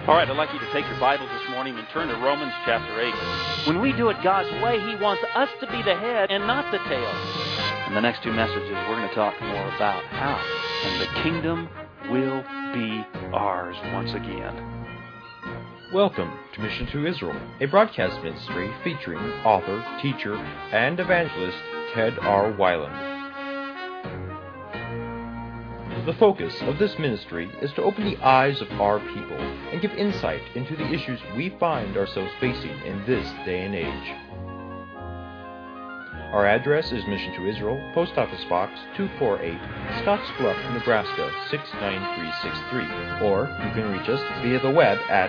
All right, I'd like you to take your Bibles this morning and turn to Romans chapter 8. When we do it God's way, He wants us to be the head and not the tail. In the next two messages, we're going to talk more about how, and the kingdom will be ours once again. Welcome to Mission to Israel, a broadcast ministry featuring author, teacher, and evangelist Ted R. Weiland. The focus of this ministry is to open the eyes of our people and give insight into the issues we find ourselves facing in this day and age. Our address is Mission to Israel, Post Office Box 248, Scottsbluff, Nebraska 69363, or you can reach us via the web at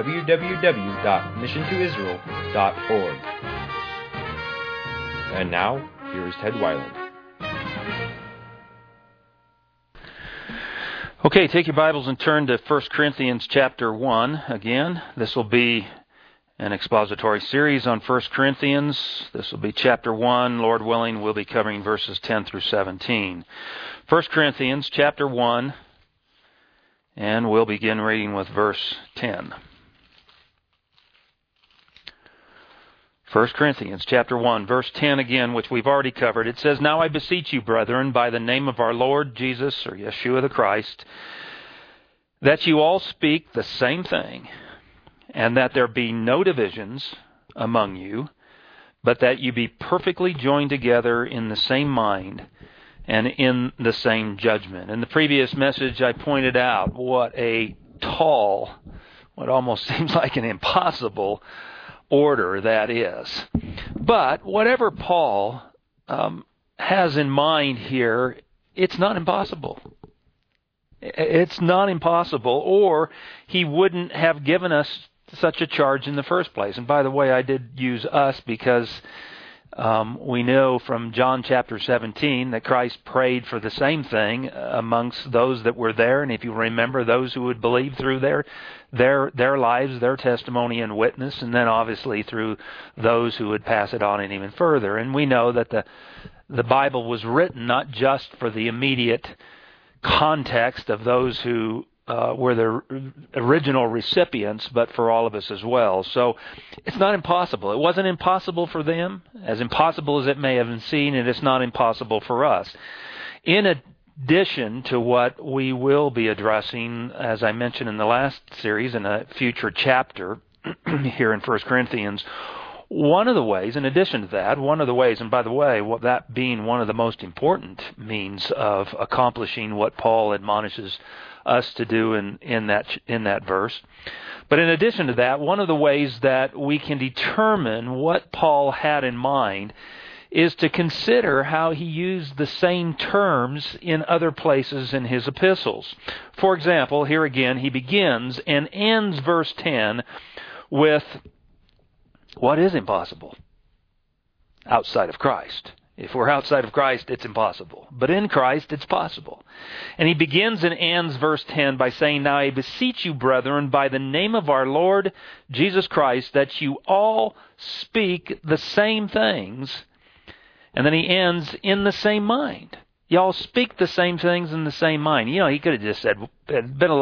www.missiontoisrael.org. And now, here is Ted Weiland. Okay, take your Bibles and turn to 1 Corinthians chapter 1 again. This will be an expository series on 1 Corinthians. This will be chapter 1. Lord willing, we'll be covering verses 10 through 17. 1 Corinthians chapter 1, and we'll begin reading with verse 10. 1 Corinthians chapter 1, verse 10 again, which we've already covered. It says, "Now I beseech you, brethren, by the name of our Lord Jesus," or Yeshua the Christ, "that you all speak the same thing, and that there be no divisions among you, but that you be perfectly joined together in the same mind and in the same judgment." In the previous message, I pointed out what a tall, what almost seems like an impossible order that is. But whatever Paul has in mind here, it's not impossible. It's not impossible, or he wouldn't have given us such a charge in the first place. And by the way, I did use us because we know from John chapter 17 that Christ prayed for the same thing amongst those that were there. And if you remember, those who would believe through their lives, their testimony and witness, and then obviously through those who would pass it on and even further. And we know that the Bible was written not just for the immediate context of those who were the original recipients, but for all of us as well. So it's not impossible. It wasn't impossible for them, as impossible as it may have been seen, and it's not impossible for us. In addition to what we will be addressing, as I mentioned in the last series, in a future chapter here in 1 Corinthians, one of the ways, in addition to that, and by the way, that being one of the most important means of accomplishing what Paul admonishes us to do in that verse. But in addition to that, one of the ways that we can determine what Paul had in mind is to consider how he used the same terms in other places in his epistles. For example, here again, he begins and ends verse 10 with, what is impossible outside of Christ? If we're outside of Christ, it's impossible. But in Christ, it's possible. And he begins and ends verse 10 by saying, "Now I beseech you, brethren, by the name of our Lord Jesus Christ, that you all speak the same things." And then he ends, "in the same mind." Y'all speak the same things in the same mind. You know, he could have just said, it'd have been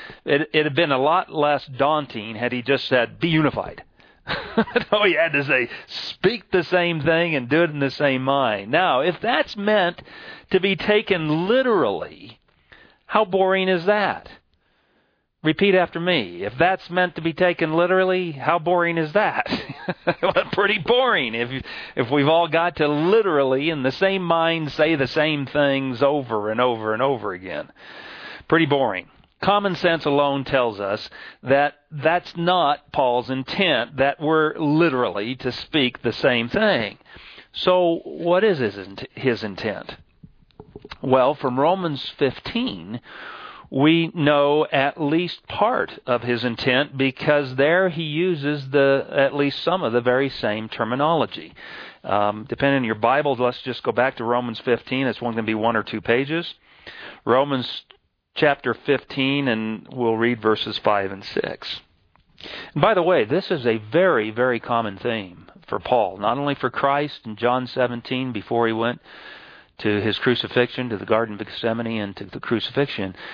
a lot less daunting had he just said, "be unified." No, he had to say, speak the same thing and do it in the same mind. Now, if that's meant to be taken literally, how boring is that? Repeat after me. If that's meant to be taken literally, how boring is that? Well, pretty boring if we've all got to literally, in the same mind, say the same things over and over and over again. Pretty boring. Common sense alone tells us that that's not Paul's intent, that we're literally to speak the same thing. So what is his intent? Well, from Romans 15, we know at least part of his intent, because there he uses at least some of the very same terminology. Depending on your Bible, let's just go back to Romans 15. It's going to be 1 or 2 pages. Romans chapter 15, and we'll read verses 5 and 6. And by the way, this is a very, very common theme for Paul, not only for Christ in John 17 before he went to his crucifixion, to the Garden of Gethsemane and to the crucifixion,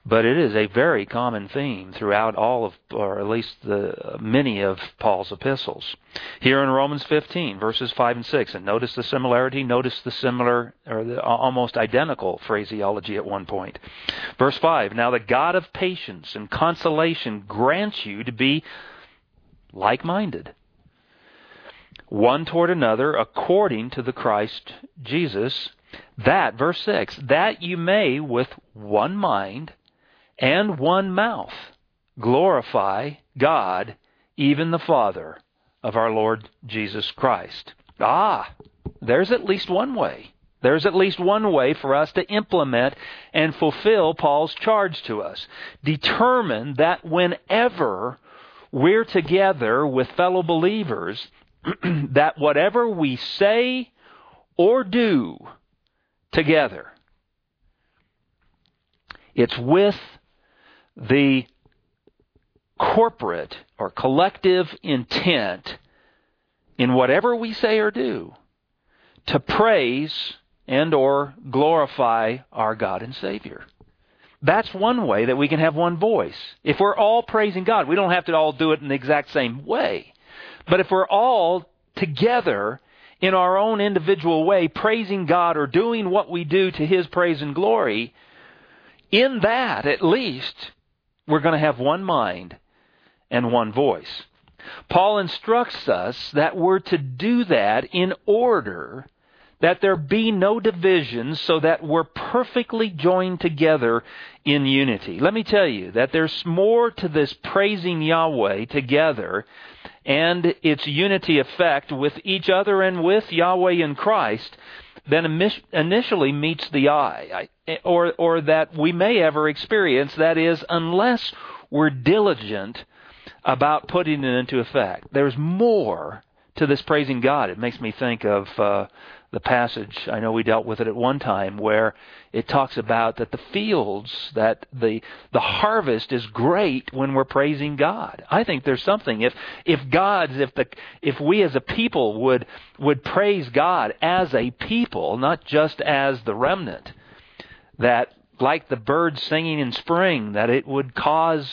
But it is a very common theme throughout all of, or at least many of Paul's epistles. Here in Romans 15, verses 5 and 6, and notice the similarity, notice the similar, or the almost identical phraseology at one point. Verse 5, now the God of patience and consolation grants you to be like-minded, one toward another, according to the Christ Jesus, that, verse 6, that you may with one mind and one mouth glorify God, even the Father of our Lord Jesus Christ. There's at least one way. There's at least one way for us to implement and fulfill Paul's charge to us. Determine that whenever we're together with fellow believers, that whatever we say or do together, it's with the corporate or collective intent in whatever we say or do to praise and or glorify our God and Savior. That's one way that we can have one voice. If we're all praising God, we don't have to all do it in the exact same way. But if we're all together in our own individual way, praising God or doing what we do to His praise and glory, in that, at least, we're going to have one mind and one voice. Paul instructs us that we're to do that in order that there be no divisions, so that we're perfectly joined together in unity. Let me tell you that there's more to this praising Yahweh together and its unity effect with each other and with Yahweh in Christ than initially meets the eye, or that we may ever experience. That is, unless we're diligent about putting it into effect. There's more to this praising God. It makes me think of the passage, I know we dealt with it at one time, where it talks about that the fields, that the harvest is great when we're praising God. I think there's something. If we as a people would praise God as a people, not just as the remnant, that like the birds singing in spring, that it would cause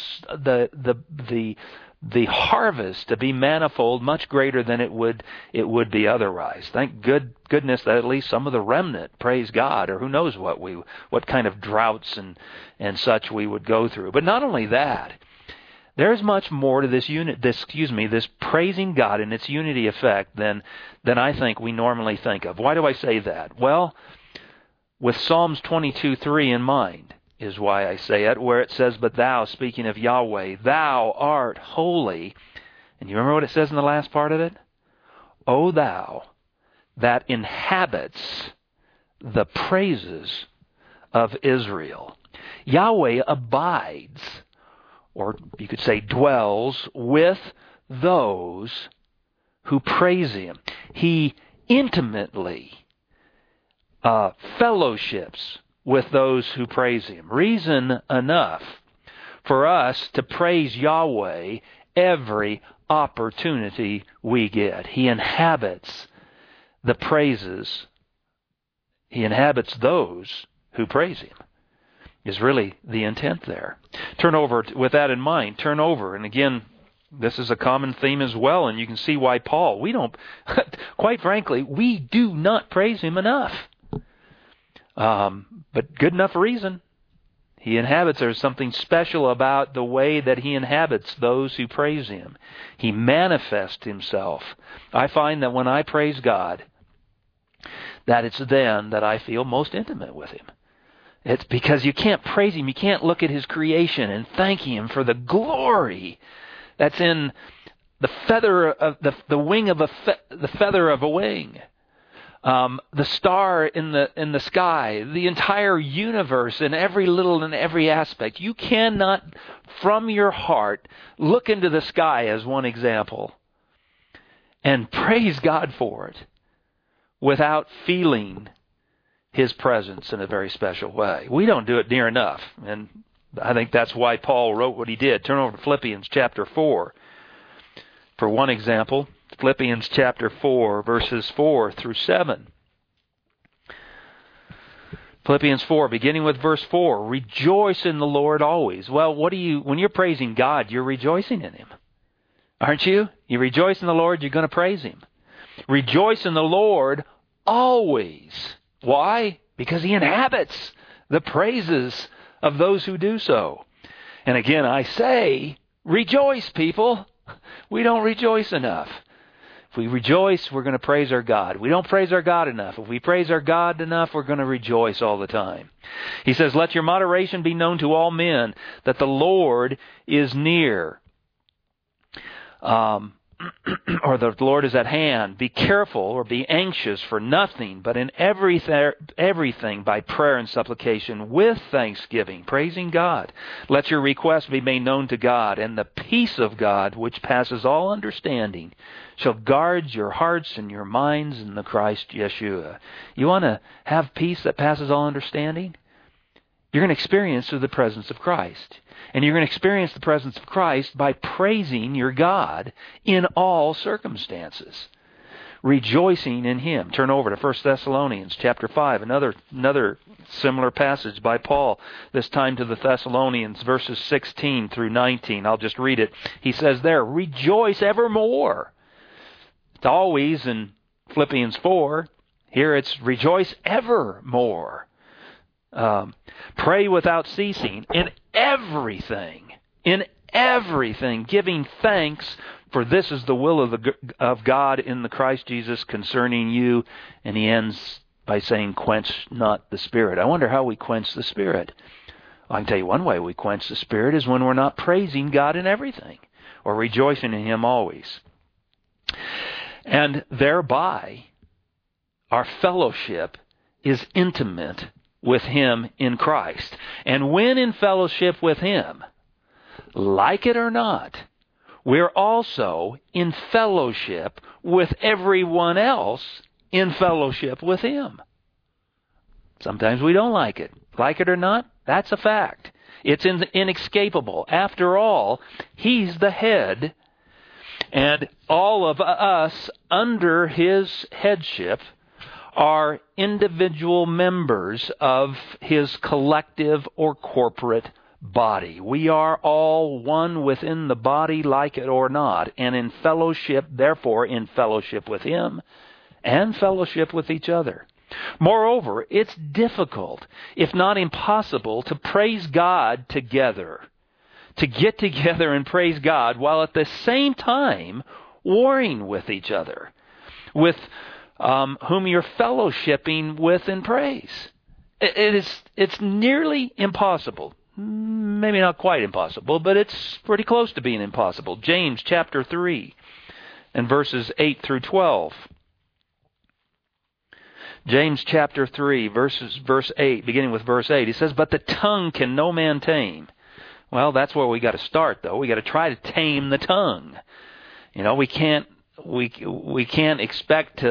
the harvest to be manifold, much greater than it would be otherwise. Thank goodness that at least some of the remnant praise God, or who knows what kind of droughts and such we would go through. But not only that, there's much more to this praising God and its unity effect than I think we normally think of. Why do I say that? Well, with Psalms 22:3 in mind is why I say it, where it says, but thou, speaking of Yahweh, thou art holy. And you remember what it says in the last part of it? O thou that inhabits the praises of Israel. Yahweh abides, or you could say dwells, with those who praise Him. He intimately fellowships with those who praise Him. Reason enough for us to praise Yahweh every opportunity we get. He inhabits the praises. He inhabits those who praise Him, is really the intent there. With that in mind, turn over, and again, this is a common theme as well, and you can see why Paul, quite frankly, we do not praise Him enough. But good enough reason. He inhabits, there's something special about the way that He inhabits those who praise Him. He manifests Himself. I find that when I praise God, that it's then that I feel most intimate with Him. It's because you can't praise Him, you can't look at His creation and thank Him for the glory that's in the feather of the wing of the feather of a wing. The star in the sky, the entire universe in every little and every aspect. You cannot, from your heart, look into the sky as one example and praise God for it without feeling His presence in a very special way. We don't do it near enough, and I think that's why Paul wrote what he did. Turn over to Philippians chapter 4 for one example. Philippians chapter 4, verses 4 through 7. Philippians 4, beginning with verse 4, rejoice in the Lord always. Well, when you're praising God, you're rejoicing in Him. Aren't you? You rejoice in the Lord, you're going to praise Him. Rejoice in the Lord always. Why? Because He inhabits the praises of those who do so. And again, I say, rejoice, people. We don't rejoice enough. If we rejoice, we're going to praise our God. We don't praise our God enough. If we praise our God enough, we're going to rejoice all the time. He says, let your moderation be known to all men, that the Lord is near. Or the Lord is at hand. Be careful or be anxious for nothing, but in everything by prayer and supplication with thanksgiving, praising God. Let your requests be made known to God, and the peace of God, which passes all understanding, shall guard your hearts and your minds in the Christ Yeshua. You want to have peace that passes all understanding? You're going to experience through the presence of Christ. And you're going to experience the presence of Christ by praising your God in all circumstances. Rejoicing in Him. Turn over to 1 Thessalonians chapter 5, another similar passage by Paul, this time to the Thessalonians, verses 16 through 19. I'll just read it. He says there, rejoice evermore. It's always in Philippians 4. Here it's rejoice evermore. Pray without ceasing. In everything, giving thanks, for this is the will of God in the Christ Jesus concerning you. And he ends by saying, quench not the Spirit. I wonder how we quench the Spirit. I can tell you one way we quench the Spirit is when we're not praising God in everything, or rejoicing in Him always. And thereby, our fellowship is intimate with Him in Christ. And when in fellowship with Him, like it or not, we're also in fellowship with everyone else in fellowship with Him. Sometimes we don't like it. Like it or not, that's a fact. It's inescapable. After all, He's the head, and all of us under His headship are individual members of His collective or corporate body. We are all one within the body, like it or not, and in fellowship, therefore in fellowship with Him and fellowship with each other. Moreover, it's difficult, if not impossible, to praise God together, to get together and praise God while at the same time warring with each other, with whom you're fellowshipping with in praise. It's nearly impossible. Maybe not quite impossible, but it's pretty close to being impossible. James chapter 3 and verses 8 through 12. James chapter 3, verse 8, beginning with verse 8, he says, but the tongue can no man tame. Well, that's where we got to start, though. We got to try to tame the tongue. You know, we can't expect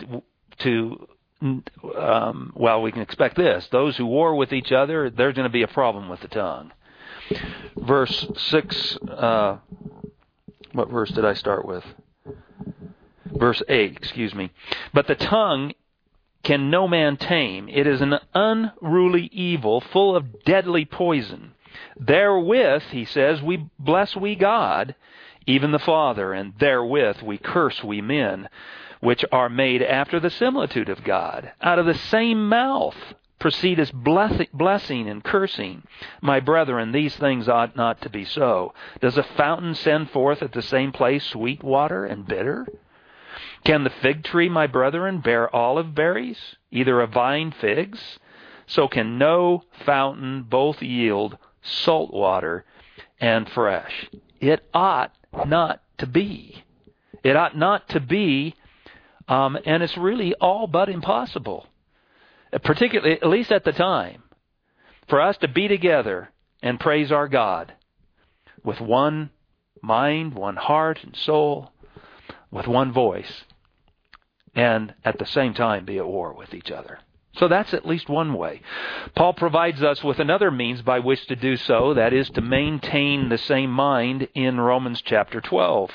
we can expect this. Those who war with each other, there's going to be a problem with the tongue. Verse 6, what verse did I start with? Verse 8, excuse me. But the tongue can no man tame. It is an unruly evil, full of deadly poison. Therewith, he says, we bless we God, even the Father, and therewith we curse we men, which are made after the similitude of God. Out of the same mouth proceedeth blessing and cursing. My brethren, these things ought not to be so. Does a fountain send forth at the same place sweet water and bitter? Can the fig tree, my brethren, bear olive berries, either a vine figs? So can no fountain both yield salt water and fresh. It ought not to be. It ought not to be, and it's really all but impossible, particularly, at least at the time, for us to be together and praise our God with one mind, one heart and soul, with one voice, and at the same time be at war with each other. So that's at least one way. Paul provides us with another means by which to do so, that is to maintain the same mind in Romans chapter 12.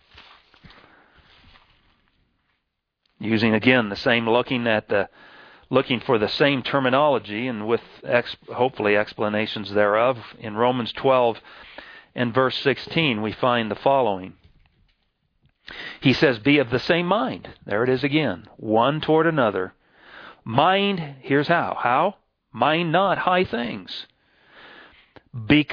Using again the same looking at the looking for the same terminology and with hopefully explanations thereof, in Romans 12 and verse 16, we find the following. He says, be of the same mind. There it is again. One toward another. Mind, here's how. How? Mind not high things. But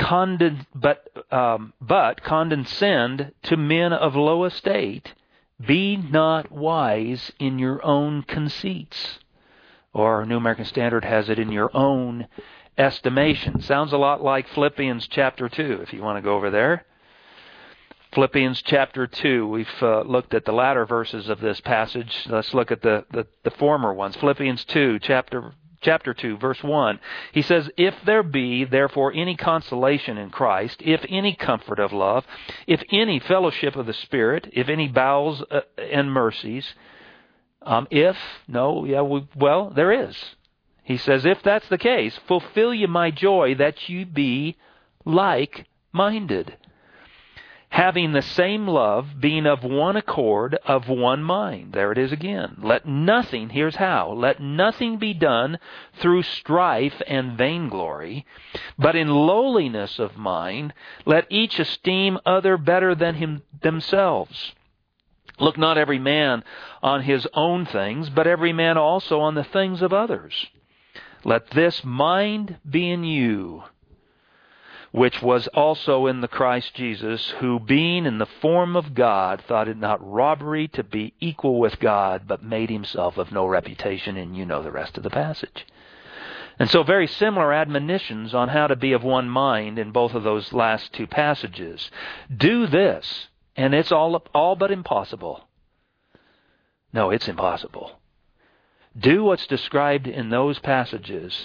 condescend to men of low estate. Be not wise in your own conceits. Or New American Standard has it, in your own estimation. Sounds a lot like Philippians chapter 2, if you want to go over there. Philippians chapter 2, we've looked at the latter verses of this passage. Let's look at the former ones. Philippians 2, chapter 2, verse 1. He says, if there be therefore any consolation in Christ, if any comfort of love, if any fellowship of the Spirit, if any bowels and mercies, there is. He says, if that's the case, fulfill ye my joy that you be like-minded, having the same love, being of one accord, of one mind. There it is again. Let nothing, here's how, let nothing be done through strife and vainglory, but in lowliness of mind, let each esteem other better than themselves. Look not every man on his own things, but every man also on the things of others. Let this mind be in you, which was also in the Christ Jesus, who being in the form of God, thought it not robbery to be equal with God, but made himself of no reputation. And you know the rest of the passage. And so very similar admonitions on how to be of one mind in both of those last two passages. Do this, and it's all but impossible. No, it's impossible. Do what's described in those passages,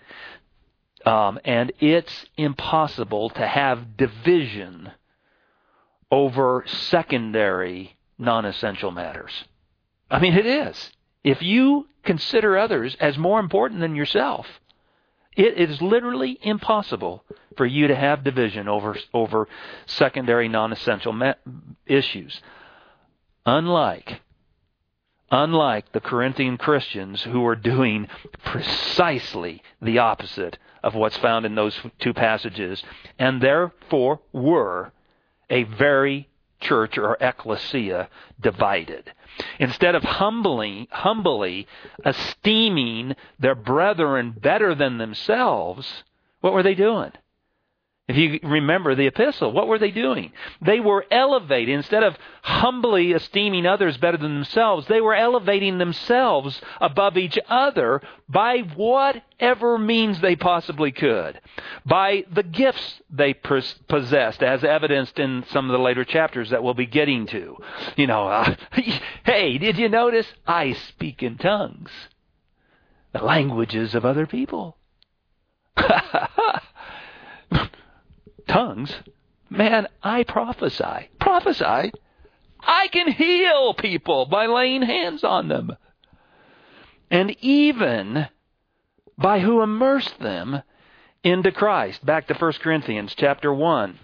and it's impossible to have division over secondary, non-essential matters. I mean, it is. If you consider others as more important than yourself, it is literally impossible for you to have division over secondary, non-essential issues. Unlike the Corinthian Christians, who are doing precisely the opposite of what's found in those two passages, and therefore were a very church or ecclesia divided. Instead of humbly esteeming their brethren better than themselves, what were they doing? If you remember the epistle, what were they doing? They were elevating, instead of humbly esteeming others better than themselves, they were elevating themselves above each other by whatever means they possibly could. By the gifts they possessed, as evidenced in some of the later chapters that we'll be getting to. Hey, did you notice? I speak in tongues, the languages of other people. Tongues? Man, I prophesy. Prophesy? I can heal people by laying hands on them. And even by who immersed them into Christ. Back to 1 Corinthians chapter 1.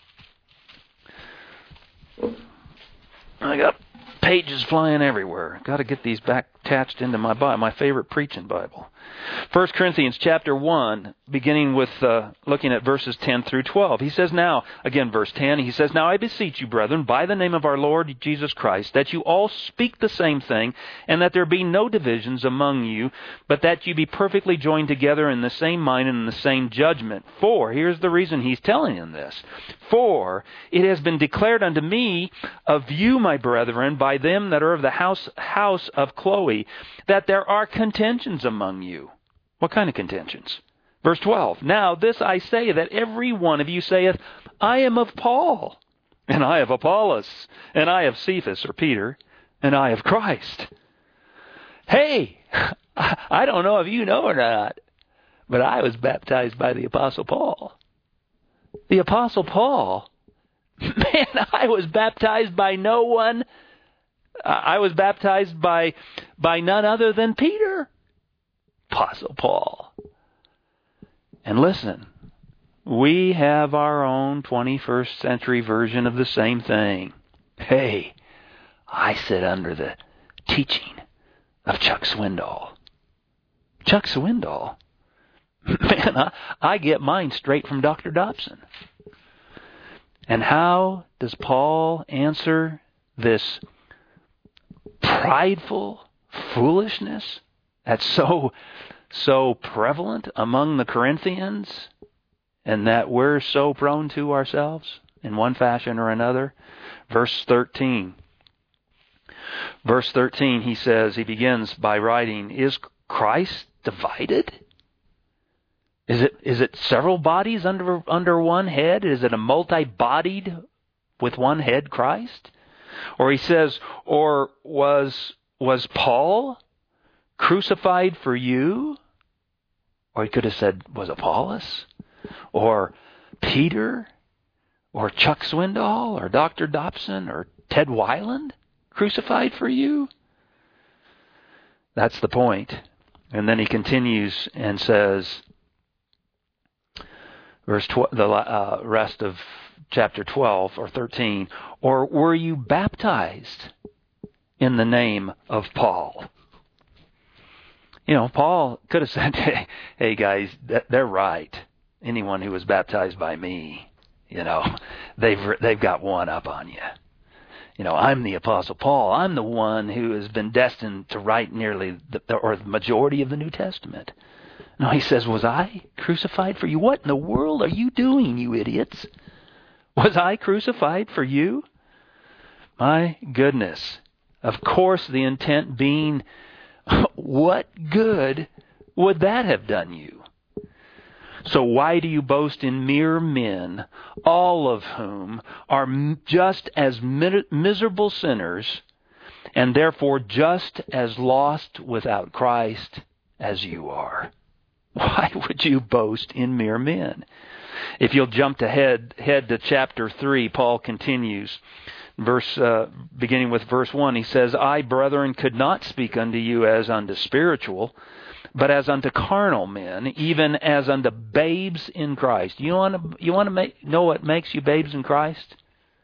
I got pages flying everywhere. Got to get these back attached into my Bible, my favorite preaching Bible. 1 Corinthians chapter 1, beginning with looking at verses 10 through 12. He says now, again verse 10, he says, now I beseech you, brethren, by the name of our Lord Jesus Christ, that you all speak the same thing, and that there be no divisions among you, but that you be perfectly joined together in the same mind and in the same judgment. For, here's the reason he's telling them this, for it has been declared unto me of you, my brethren, by them that are of the house of Chloe, that there are contentions among you. What kind of contentions? Verse 12. Now this I say, that every one of you saith, I am of Paul, and I of Apollos, and I of Cephas, or Peter, and I of Christ. Hey, I don't know if you know or not, but I was baptized by the Apostle Paul. The Apostle Paul? Man, I was baptized by no one. I was baptized by none other than Peter. Apostle Paul. And listen, we have our own 21st century version of the same thing. Hey, I sit under the teaching of Chuck Swindoll. Chuck Swindoll. Man, I get mine straight from Dr. Dobson. And how does Paul answer this prideful foolishness that's so prevalent among the Corinthians and that we're so prone to ourselves in one fashion or another? Verse 13. Verse 13, he begins by writing, is Christ divided? Is it several bodies under one head? Is it a multi-bodied with one head, Christ? Or he says, or was Paul crucified for you? Or he could have said, was Apollos? Or Peter? Or Chuck Swindoll? Or Dr. Dobson? Or Ted Weiland crucified for you? That's the point. And then he continues and says, the rest of chapter 12 or 13, or were you baptized in the name of Paul? You know, Paul could have said, hey guys, they're right. Anyone who was baptized by me, you know, they've got one up on you. You know, I'm the Apostle Paul. I'm the one who has been destined to write nearly the majority of the New Testament. No, he says, was I crucified for you? What in the world are you doing, you idiots? Was I crucified for you? My goodness. Of course, the intent being, what good would that have done you? So why do you boast in mere men, all of whom are just as miserable sinners, and therefore just as lost without Christ as you are? Why would you boast in mere men? If you'll jump head to chapter 3, Paul continues, beginning with verse 1, he says, I, brethren, could not speak unto you as unto spiritual, but as unto carnal men, even as unto babes in Christ. You want to know what makes you babes in Christ?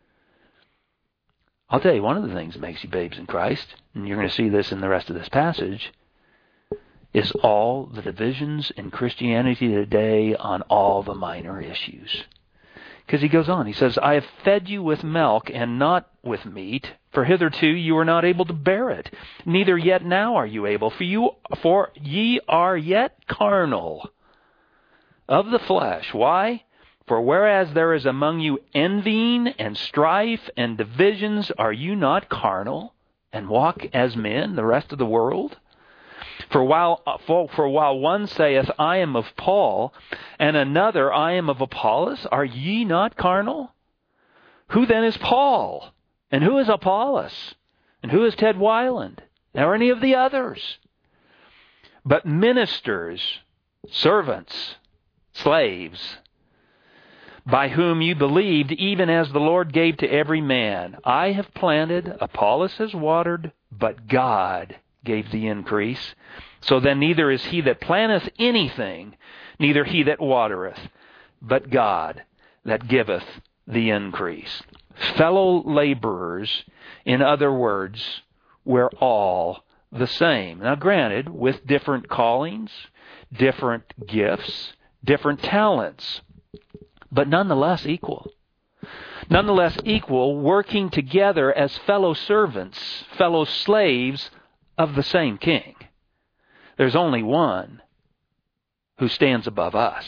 I'll tell you one of the things that makes you babes in Christ, and you're going to see this in the rest of this passage, is all the divisions in Christianity today on all the minor issues. Because he goes on, he says, I have fed you with milk and not with meat, for hitherto you were not able to bear it, neither yet now are you able, for ye are yet carnal of the flesh. Why? For whereas there is among you envying and strife and divisions, are you not carnal and walk as men, the rest of the world? For while one saith, I am of Paul, and another, I am of Apollos, are ye not carnal? Who then is Paul? And who is Apollos? And who is Ted Weiland? Or any of the others? But ministers, servants, slaves, by whom you believed, even as the Lord gave to every man. I have planted, Apollos has watered, but God gave the increase. So then neither is he that planteth anything, neither he that watereth, but God that giveth the increase. Fellow laborers, in other words, we're all the same. Now granted, with different callings, different gifts, different talents, but nonetheless equal. Nonetheless equal, working together as fellow servants, fellow slaves of the same king. There's only one who stands above us,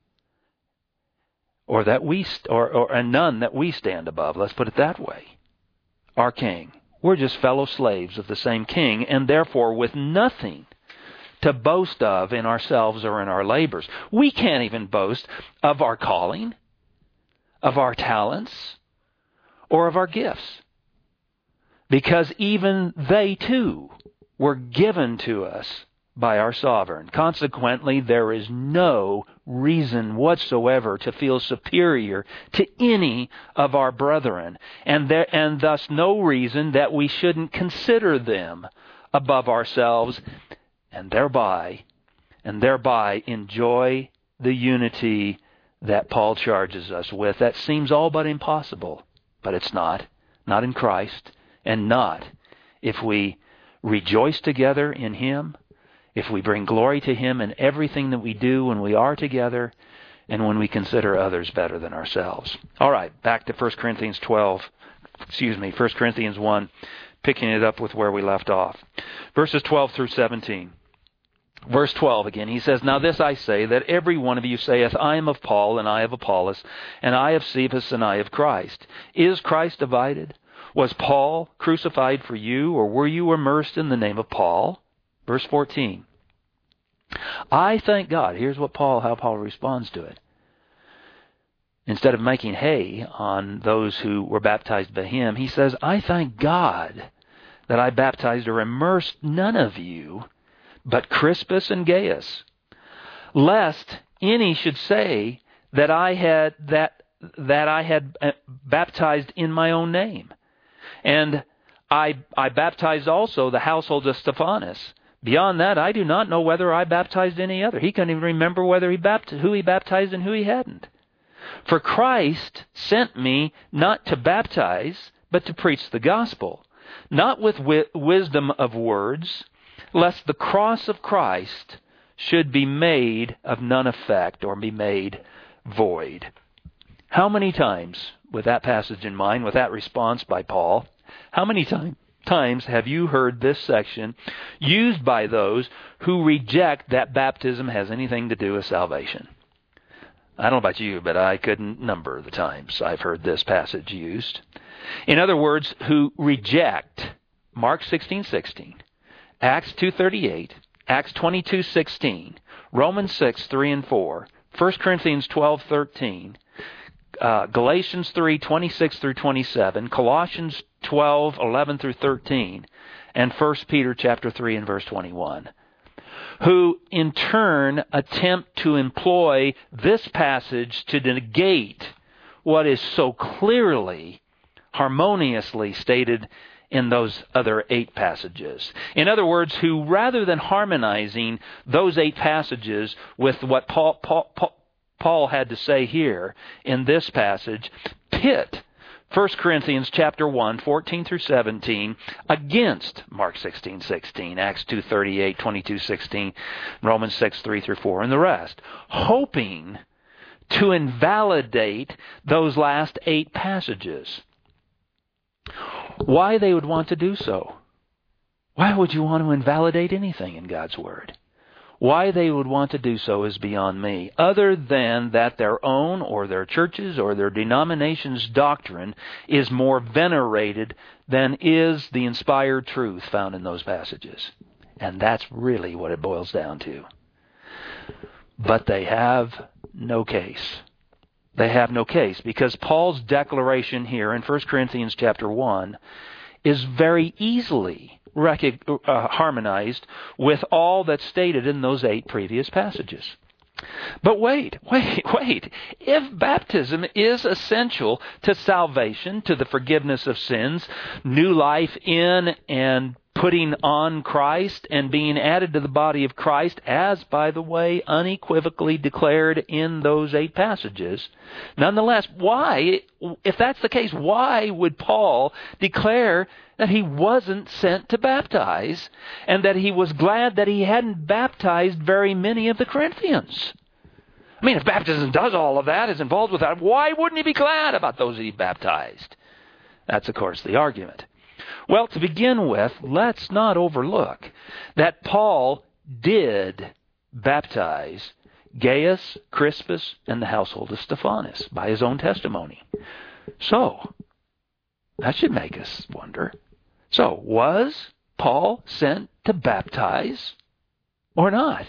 and none that we stand above. Let's put it that way. Our king. We're just fellow slaves of the same king, and therefore with nothing to boast of in ourselves or in our labors. We can't even boast of our calling, of our talents, or of our gifts, because even they too were given to us by our sovereign. Consequently, there is no reason whatsoever to feel superior to any of our brethren, and thus no reason that we shouldn't consider them above ourselves, and thereby enjoy the unity that Paul charges us with. That seems all but impossible, but it's not. Not in Christ, and not if we rejoice together in Him, if we bring glory to Him in everything that we do when we are together and when we consider others better than ourselves. All right, back to 1 Corinthians 1, picking it up with where we left off. Verses 12 through 17. Verse 12 again, he says, "Now this I say, that every one of you saith, I am of Paul, and I of Apollos, and I of Cephas, and I of Christ. Is Christ divided? Was Paul crucified for you, or were you immersed in the name of Paul?" Verse 14. "I thank God." Here's how Paul responds to it. Instead of making hay on those who were baptized by him, he says, "I thank God that I baptized or immersed none of you, but Crispus and Gaius, lest any should say that I had baptized in my own name. And I baptized also the household of Stephanas. Beyond that, I do not know whether I baptized any other." He couldn't even remember who he baptized and who he hadn't. "For Christ sent me not to baptize, but to preach the gospel, not with wisdom of words, lest the cross of Christ should be made of none effect or be made void." How many times, with that passage in mind, with that response by Paul, how many times have you heard this section used by those who reject that baptism has anything to do with salvation? I don't know about you, but I couldn't number the times I've heard this passage used. In other words, who reject Mark 16:16, Acts 2:38, Acts 22:16, Romans 6:3 and 4, 1 Corinthians 12:13, Galatians 3:26 through 27, Colossians 12:11 through 13, and 1 Peter chapter 3 and verse 21, who in turn attempt to employ this passage to negate what is so clearly, harmoniously stated in those other 8 passages. In other words, who rather than harmonizing those 8 passages with what Paul had to say here in this passage, pit 1 Corinthians chapter 1, 14 through 17 against Mark 16:16, Acts 2:38, 22:16, Romans 6:3 through 4, and the rest, hoping to invalidate those last 8 passages. Why they would want to do so? Why would you want to invalidate anything in God's Word? Why they would want to do so is beyond me, other than that their own or their churches or their denomination's doctrine is more venerated than is the inspired truth found in those passages. And that's really what it boils down to. But they have no case. They have no case, because Paul's declaration here in 1 Corinthians chapter 1 is very easily harmonized with all that's stated in those 8 previous passages. But wait. If baptism is essential to salvation, to the forgiveness of sins, new life in and putting on Christ and being added to the body of Christ, as, by the way, unequivocally declared in those 8 passages, nonetheless, why, if that's the case, why would Paul declare that he wasn't sent to baptize and that he was glad that he hadn't baptized very many of the Corinthians? I mean, if baptism does all of that, is involved with that, why wouldn't he be glad about those he baptized? That's, of course, the argument. Well, to begin with, let's not overlook that Paul did baptize Gaius, Crispus, and the household of Stephanas by his own testimony. So, that should make us wonder. So, was Paul sent to baptize or not?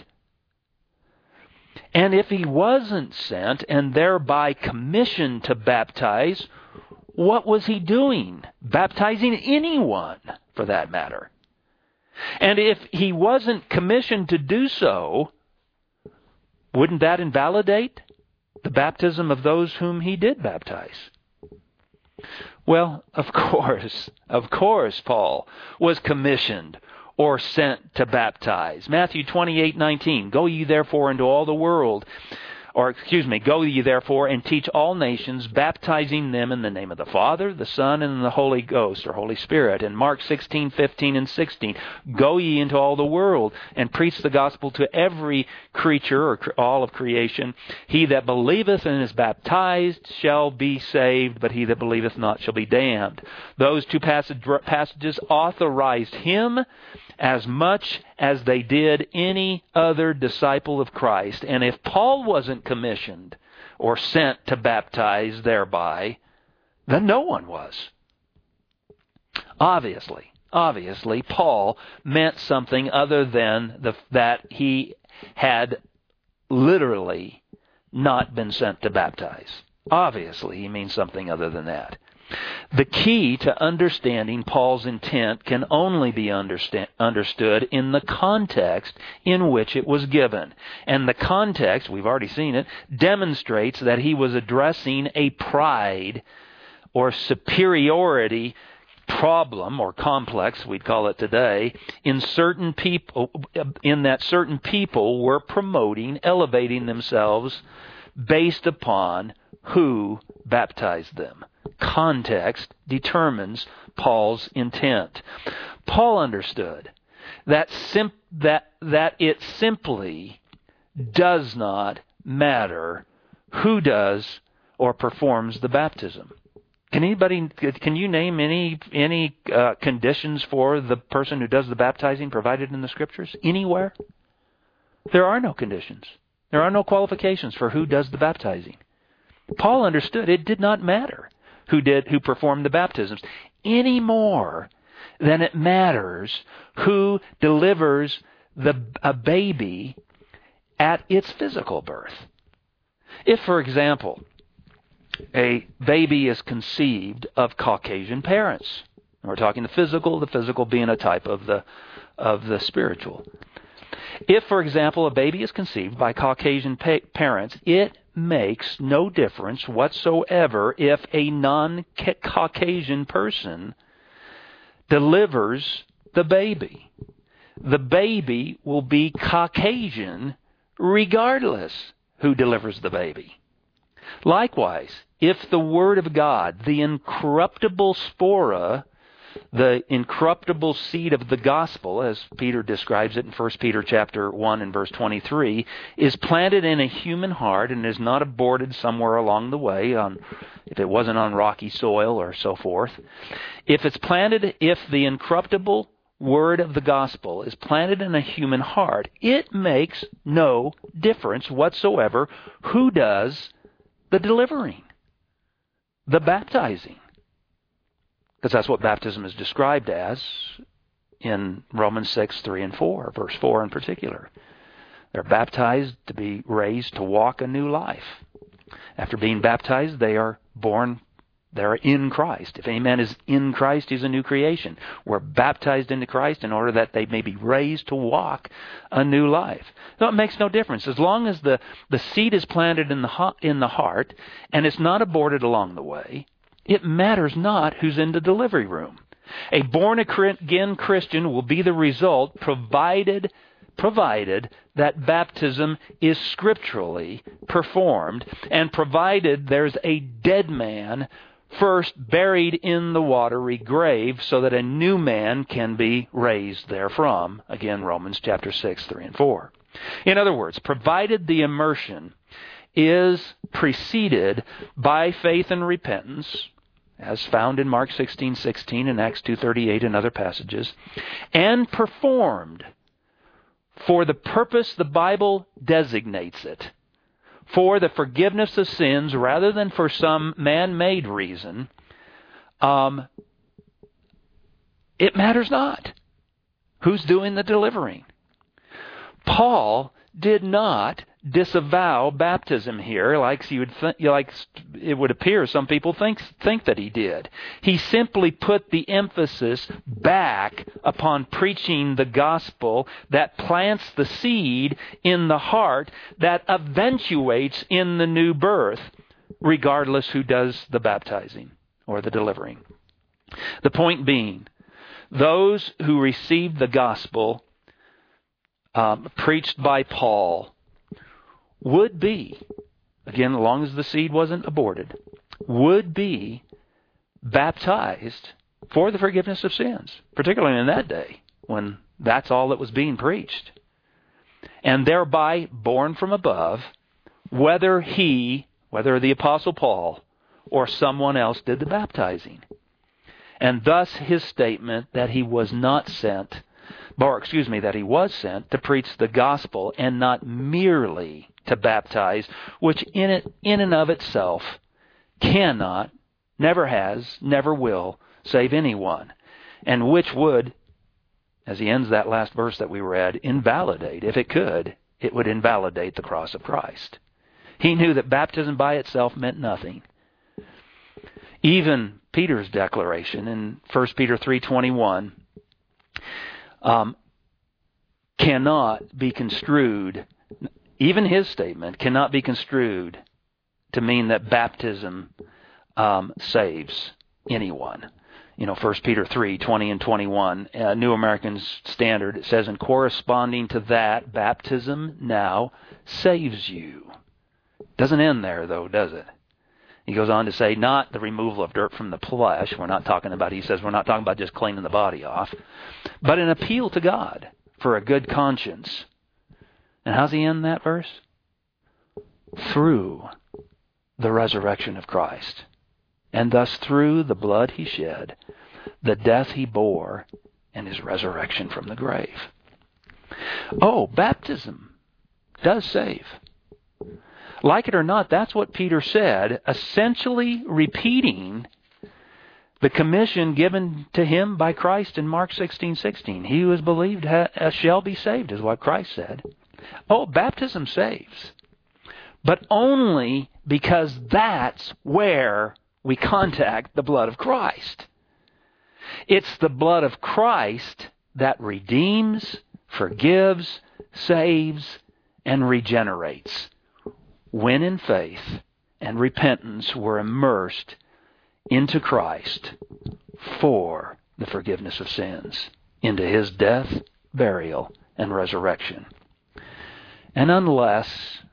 And if he wasn't sent and thereby commissioned to baptize, what was he doing? Baptizing anyone, for that matter. And if he wasn't commissioned to do so, wouldn't that invalidate the baptism of those whom he did baptize? Well, of course Paul was commissioned or sent to baptize. Matthew 28:19, "Go ye therefore into all the world, Go ye therefore and teach all nations, baptizing them in the name of the Father, the Son, and the Holy Ghost, or Holy Spirit. And Mark 16:15 and 16, go ye into all the world and preach the gospel to every creature, or all of creation. He that believeth and is baptized shall be saved, but he that believeth not shall be damned. Those two passages authorized him as much as they did any other disciple of Christ. And if Paul wasn't commissioned or sent to baptize thereby, then no one was. Obviously, Paul meant something other than that he had literally not been sent to baptize. Obviously, he means something other than that. The key to understanding Paul's intent can only be understood in the context in which it was given. And the context, we've already seen it, demonstrates that he was addressing a pride or superiority problem or complex, we'd call it today, in certain people, in that certain people were promoting, elevating themselves based upon who baptized them. Context determines Paul's intent. Paul understood that it simply does not matter who does or performs the baptism. Can you name any conditions for the person who does the baptizing provided in the Scriptures anywhere? There are no conditions. There are no qualifications for who does the baptizing. Paul understood it did not matter who performed the baptisms, any more than it matters who delivers a baby at its physical birth. If, for example, a baby is conceived of Caucasian parents, we're talking the physical being a type of the spiritual. If, for example, a baby is conceived by Caucasian parents, it makes no difference whatsoever if a non-Caucasian person delivers the baby. The baby will be Caucasian regardless who delivers the baby. Likewise, if the Word of God, the incorruptible spora, the incorruptible seed of the gospel, as Peter describes it in 1 Peter chapter 1 and verse 23, is planted in a human heart and is not aborted somewhere along the way, if it wasn't on rocky soil or so forth. If the incorruptible word of the gospel is planted in a human heart, it makes no difference whatsoever who does the delivering, the baptizing. Because that's what baptism is described as in Romans 6, 3, and 4, verse 4 in particular. They're baptized to be raised to walk a new life. After being baptized, they are in Christ. If any man is in Christ, he's a new creation. We're baptized into Christ in order that they may be raised to walk a new life. So it makes no difference. As long as the seed is planted in the heart and it's not aborted along the way, it matters not who's in the delivery room. A born-again Christian will be the result provided that baptism is scripturally performed and provided there's a dead man first buried in the watery grave so that a new man can be raised therefrom. Again, Romans chapter 6, 3, and 4. In other words, provided the immersion is preceded by faith and repentance, as found in Mark 16:16 and Acts 2:38 and other passages, and performed for the purpose the Bible designates it, for the forgiveness of sins rather than for some man-made reason, it matters not who's doing the delivering. Paul did not disavow baptism here, like it would appear some people think that he did. He simply put the emphasis back upon preaching the gospel that plants the seed in the heart that eventuates in the new birth, regardless who does the baptizing or the delivering. The point being, those who received the gospel preached by Paul would be, again, as long as the seed wasn't aborted, would be baptized for the forgiveness of sins, particularly in that day when that's all that was being preached, and thereby born from above, whether the Apostle Paul or someone else did the baptizing. And thus his statement that he was sent to preach the gospel and not merely to baptize, which in and of itself cannot, never has, never will save anyone, and which would, as he ends that last verse that we read, invalidate, if it could, it would invalidate the cross of Christ. He knew that baptism by itself meant nothing. Even Peter's declaration in 1 Peter 3:21 cannot be construed, even his statement cannot be construed to mean that baptism saves anyone. 1 Peter 3:20 and 21, New American Standard, it says, and corresponding to that, baptism now saves you. Doesn't end there, though, does it? He goes on to say, not the removal of dirt from the flesh. We're not talking about just cleaning the body off, but an appeal to God for a good conscience. And how's he end that verse? Through the resurrection of Christ. And thus through the blood he shed, the death he bore, and his resurrection from the grave. Oh, baptism does save. Like it or not, that's what Peter said, essentially repeating the commission given to him by Christ in Mark 16:16. He who has believed shall be saved, is what Christ said. Oh, baptism saves. But only because that's where we contact the blood of Christ. It's the blood of Christ that redeems, forgives, saves, and regenerates. When in faith and repentance we're immersed into Christ for the forgiveness of sins, into his death, burial, and resurrection. And unless,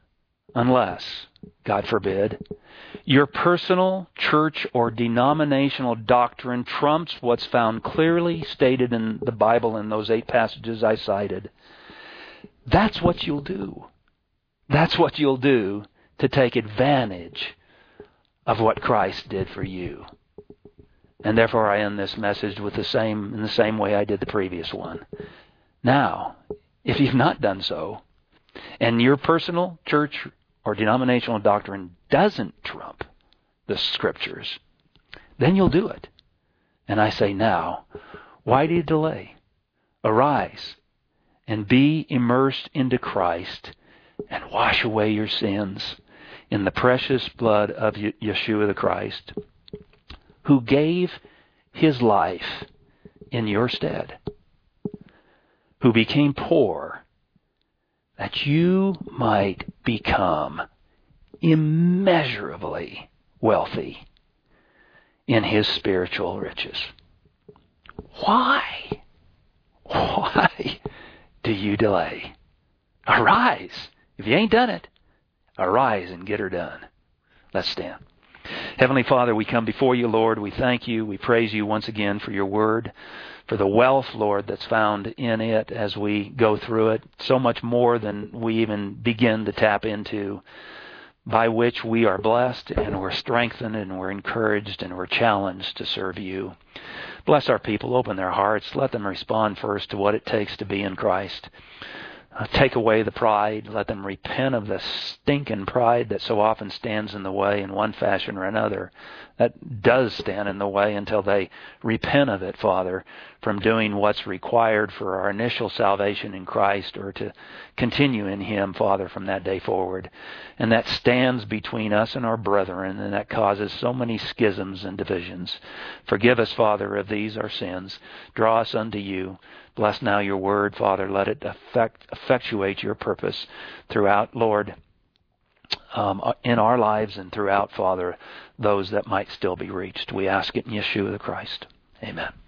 God forbid, your personal church or denominational doctrine trumps what's found clearly stated in the Bible in those 8 passages I cited, that's what you'll do. That's what you'll do to take advantage of what Christ did for you. And therefore I end this message in the same way I did the previous one. Now, if you've not done so, and your personal church or denominational doctrine doesn't trump the Scriptures, then you'll do it. And I say now, why do you delay? Arise and be immersed into Christ and wash away your sins in the precious blood of Yeshua the Christ, who gave his life in your stead, who became poor that you might become immeasurably wealthy in his spiritual riches. Why? Why do you delay? Arise. If you ain't done it, arise and get her done. Let's stand. Heavenly Father, we come before you, Lord. We thank you. We praise you once again for your word, for the wealth, Lord, that's found in it as we go through it. So much more than we even begin to tap into, by which we are blessed and we're strengthened and we're encouraged and we're challenged to serve you. Bless our people. Open their hearts. Let them respond first to what it takes to be in Christ. Take away the pride. Let them repent of the stinking pride that so often stands in the way in one fashion or another. That does stand in the way until they repent of it, Father, from doing what's required for our initial salvation in Christ or to continue in him, Father, from that day forward. And that stands between us and our brethren, and that causes so many schisms and divisions. Forgive us, Father, of these our sins. Draw us unto you. Bless now your word, Father. Let it effectuate your purpose throughout, Lord, in our lives and throughout, Father, those that might still be reached. We ask it in Yeshua the Christ. Amen.